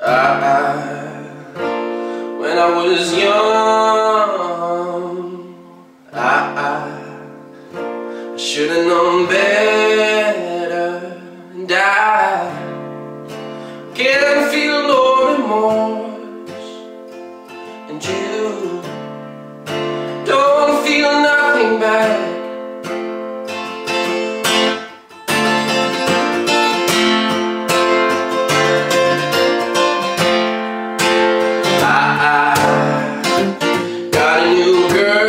When I was young, I should have known better, and I can't feel no remorse, and you don't feel nothing back. Got a new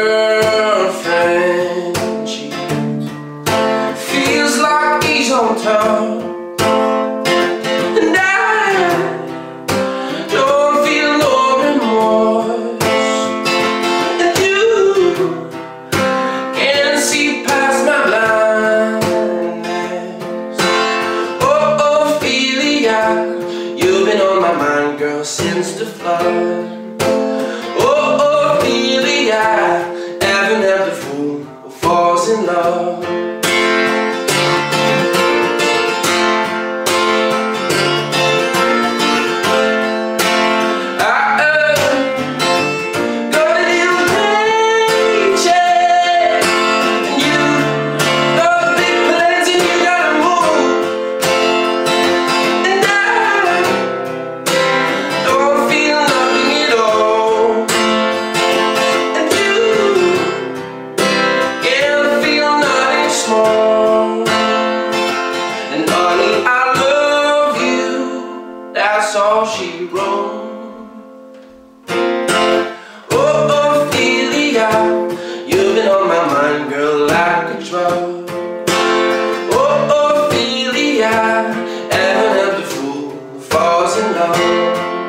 girlfriend, she feels like he's on top, and I don't feel no remorse, and you can't see past my blindness. Oh, Ophelia, you've been on my mind, girl, since the flood. Heaven help the fool who falls in love. Got a little paycheck, and you got big plans and you gotta move, and I don't feel nothing at all. And honey, I love you, that's all she wrote. Oh, Ophelia, you've been on my mind, girl, like a drug. Oh, Ophelia, heaven help the fool who falls in love.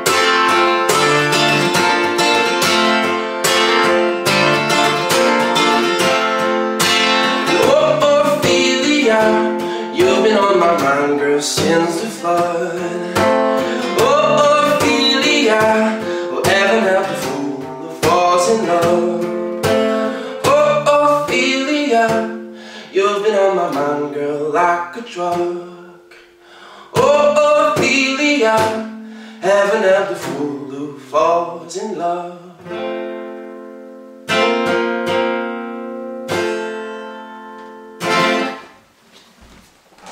You've been on my mind, girl, since the flood. Oh, Ophelia, oh, heaven help the fool who falls in love. Oh, Ophelia, you've been on my mind, girl, like a drug. Oh, Ophelia, heaven help the fool who falls in love.